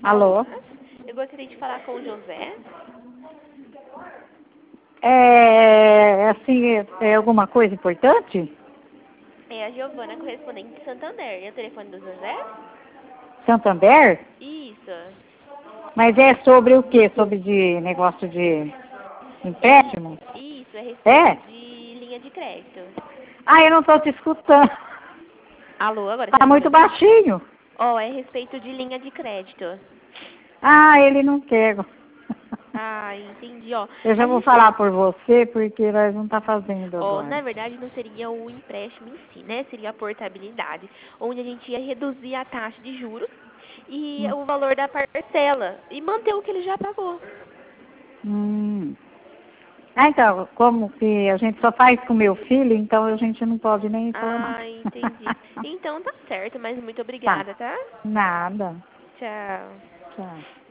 Alô? Eu gostaria de falar com o José. É alguma coisa importante? É a Giovana, correspondente de Santander. E o telefone do José? Santander? Isso. Mas é sobre o quê? Sobre de negócio de empréstimo? Isso, é a É? respeito de linha de crédito. Ah, eu não estou te escutando. Alô, agora você Tá tá me muito ouvindo? baixinho. Ó, é a respeito de linha de crédito. Ah, ele não quer. Ah, entendi, ó. Eu já A vou gente falar por você, porque nós não tá fazendo na agora. verdade, não seria o empréstimo em si, né? Seria a portabilidade, onde a gente ia reduzir a taxa de juros e Hum. o valor da parcela e manter o que ele já pagou. Hum. Ah, então, como que a gente só faz com meu filho, então a gente não pode nem falar nada. Ah, entendi. Então tá certo, mas muito Tá. obrigada, tá? Nada. Tchau. Tchau.